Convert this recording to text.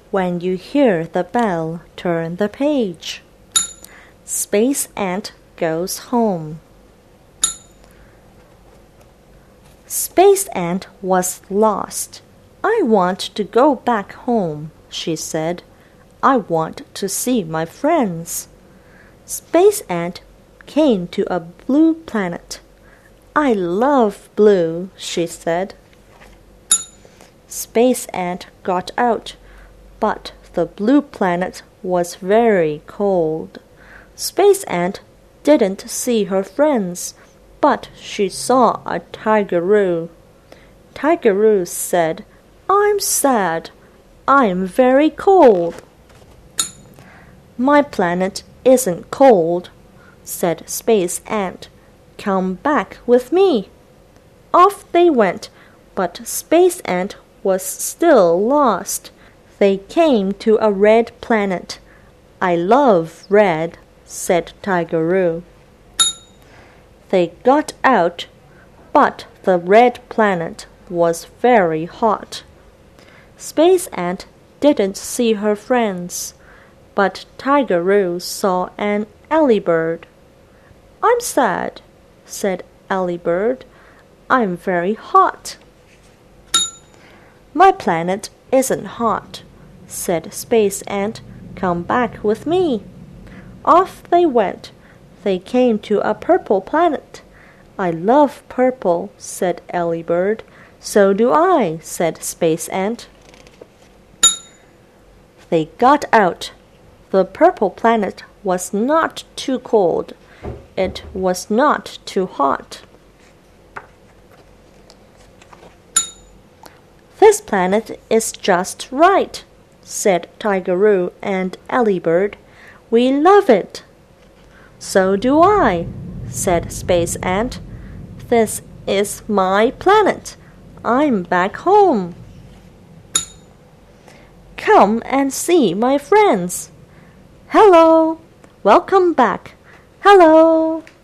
When you hear the bell, turn the page. Space Ant goes home. Space Ant was lost. I want to go back home, she said. I want to see my friends. Space Ant came to a blue planet. I love blue, she said. Space Ant got out, but the blue planet was very cold. Space Ant didn't see her friends, but she saw a tigeroo. Tigeroo said, I'm sad. I'm very cold. My planet isn't cold, said Space Ant. Come back with me. Off they went, but Space Ant was still lost. They came to a red planet. I love red, said Tigeroo. They got out, but the red planet was very hot. Space Ant didn't see her friends, but Tigeroo saw an early bird. I'm sad, said early bird. I'm very hot. My planet isn't hot, said Space Ant. Come back with me. Off they went. They came to a purple planet. I love purple, said early bird. So do I, said Space Ant. They got out. The purple planet was not too cold. It was not too hot. This planet is just right, said Tigeroo and early bird. We love it. So do I, said Space Ant. This is my planet. I'm back home. Come and see my friends. Hello. Welcome back. Hello.